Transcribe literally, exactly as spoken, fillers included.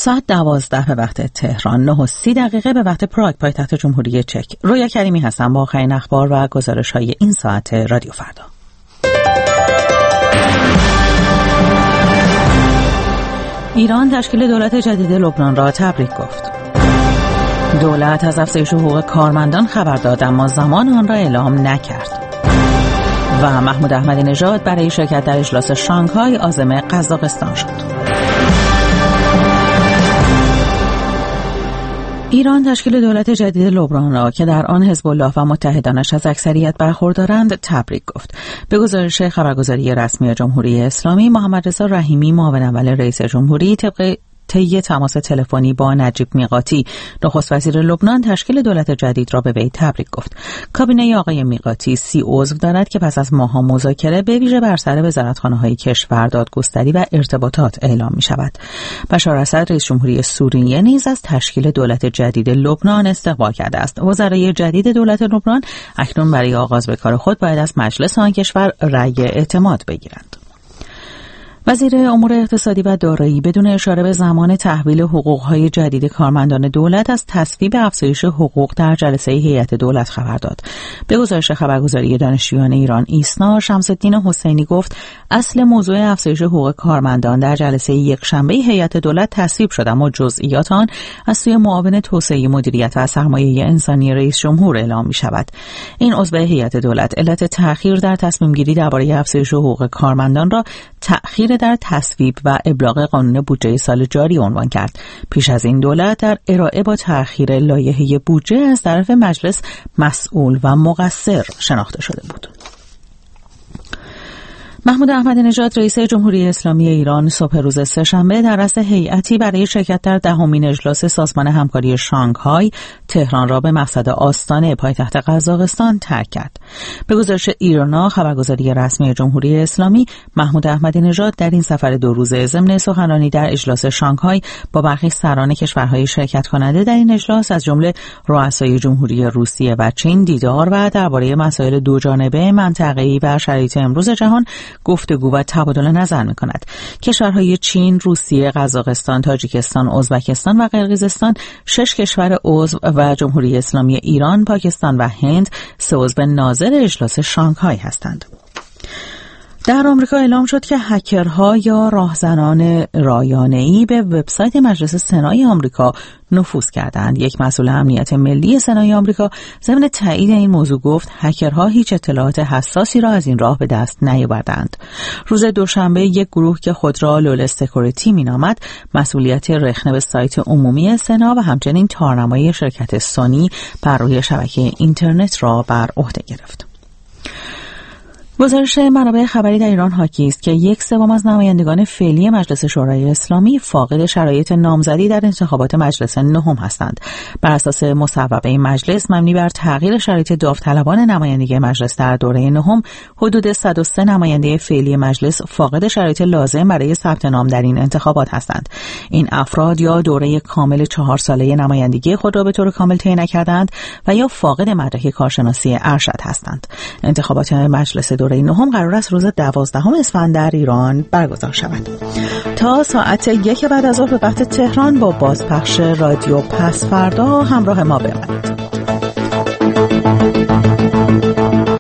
ساعت دوازده به وقت تهران، نه و سی دقیقه به وقت پراگ پایتخت جمهوری چک. رویا کریمی هستم با آخرین اخبار و گزارش‌های این ساعت رادیو فردا. ایران تشکیل دولت جدید لبنان را تبریک گفت. دولت از افزایش حقوق کارمندان خبر داد اما زمان آن را اعلام نکرد. و محمود احمدی نژاد برای شرکت در اجلاس شانگهای عازم قزاقستان شد. ایران تشکیل دولت جدید لبنان را که در آن حزب الله و متحدانش از اکثریت برخوردارند تبریک گفت. به گزارش خبرگزاری رسمی جمهوری اسلامی، محمد رضا رحیمی معاون اول رئیس جمهوری طبق طی تماس تلفنی با نجیب میقاتی، نخست وزیر لبنان، تشکیل دولت جدید را به وی تبریک گفت. کابینه آقای میقاتی سی عضو دارد که پس از ماه‌ها مذاکره به ویژه بر سر وزارتخانه‌های کشور، دادگستری و ارتباطات اعلام می‌شود. بشار اسد رئیس جمهوری سوریه نیز از تشکیل دولت جدید لبنان استقبال کرده است. وزرای جدید دولت لبنان اکنون برای آغاز به کار خود باید از مجلس آن کشور رأی اعتماد بگیرند. وزیر امور اقتصادی و دارایی بدون اشاره به زمان تحویل حقوق‌های جدید کارمندان دولت از تصویب افزایش حقوق در جلسه هیئت دولت خبر داد. به گزارش خبرگزاری دانشجویان ایران ایسنا، شمس الدین حسینی گفت اصل موضوع افزایش حقوق کارمندان در جلسه یکشنبه هیئت دولت تصویب شد اما جزئیات آن از سوی معاون توسعه مدیریت و سرمایه انسانی رئیس جمهور اعلام می‌شود. این عضو هیئت دولت علت تأخیر در تصمیم گیری درباره افزایش حقوق کارمندان را تأخیر در تصویب و ابلاغ قانون بودجه سال جاری عنوان کرد. پیش از این دولت در ارائه با تأخیر لایحه بودجه از طرف مجلس مسئول و مقصر شناخته شده بود. محمود احمدی نژاد رئیس جمهوری اسلامی ایران صبح روز سه‌شنبه در رأس هیئتی برای شرکت در دهمین اجلاس سازمان همکاری شانگهای تهران را به مقصد آستانه پایتخت قزاقستان ترک کرد. به گزارش ایرنا، خبرگزاری رسمی جمهوری اسلامی، محمود احمدی نژاد در این سفر دو روزه ضمن سخنرانی در اجلاس شانگهای با برخی سران کشورهای شرکت کننده در این اجلاس از جمله رؤسای جمهوری روسیه و چین دیدار و درباره مسائل دوجانبه، منطقه‌ای و شرایط امروز جهان گفتگو و تبادل نظر می‌کند. کشورهای چین، روسیه، قزاقستان، تاجیکستان، ازبکستان و قرقیزستان، شش کشور عضو و جمهوری اسلامی ایران، پاکستان و هند سه عضو ناظر اجلاس شانگهای هستند. در آمریکا اعلام شد که هکرها یا راهزنان رایانه‌ای به وبسایت مجلس سنای آمریکا نفوذ کردند. یک مسئول امنیت ملی سنای آمریکا ضمن تایید این موضوع گفت هکرها هیچ اطلاعات حساسی را از این راه به دست نیاوردند. روز دوشنبه یک گروه که خود را لول سکیوریتی مینامد مسئولیت رخنه به سایت عمومی سنا و همچنین تارنمای شرکت سونی بر روی شبکه اینترنت را بر عهده گرفت. گزارش منابع خبری در ایران حاکی است که یک سوم از نمایندگان فعلی مجلس شورای اسلامی فاقد شرایط نامزدی در انتخابات مجلس نهم هستند. بر اساس مصوبه مجلس مبنی بر تغییر شرایط داوطلبان نمایندگی مجلس در دوره نهم، حدود صد و سه نماینده فعلی مجلس فاقد شرایط لازم برای ثبت نام در این انتخابات هستند. این افراد یا دوره کامل چهار ساله نمایندگی خود را به طور کامل طی نکردند و یا فاقد مدرک کارشناسی ارشد هستند. انتخابات مجلس دوره نهم قرار است روز دوازدهم اسفند در ایران برگزار شود. تا ساعت یک بعد از ظهر به وقت تهران با بازپخش رادیو پس فردا همراه ما بمانید.